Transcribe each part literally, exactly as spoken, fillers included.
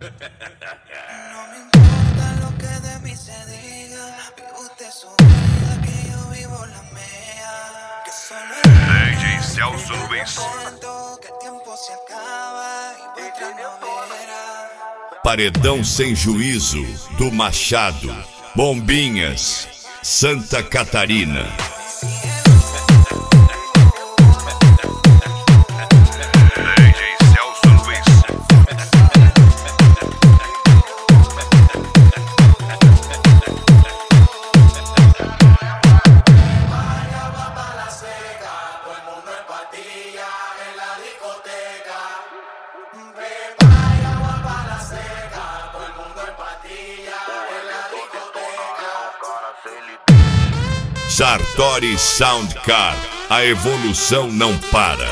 No me importa lo que de mí se diga, vive usted su vida, que yo vivo la mía. Que solo es D J Celso Luis. momento, que el tiempo se acaba y por atrás no verá. Paredão Sem Juízo, do Machado, Bombinhas, Santa Catarina. D J Celso Luis. Sartori Soundcar, a evolução não para.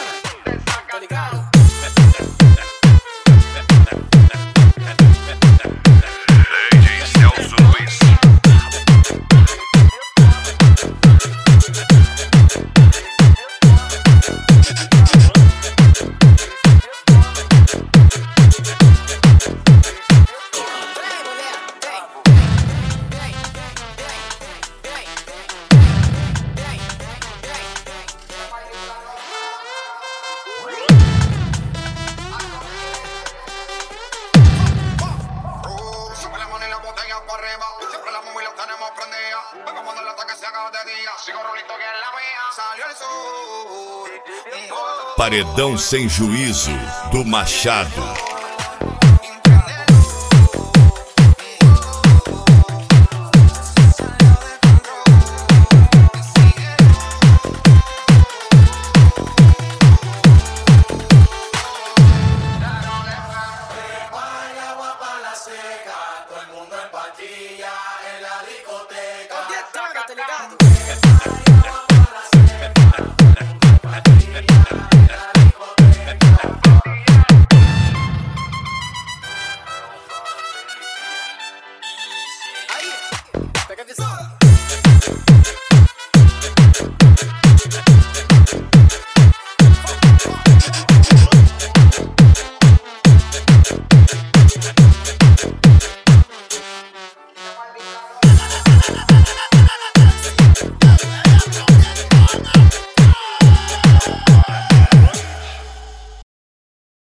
D J Celso Luis. Sube la mano y la botella para arriba. Siempre la móvil la tenemos prendida. Venga cuando el ataque se haga de día. Sigo rolito que es la mía. Salió el sol. Paredão Sem Juízo, do Machado.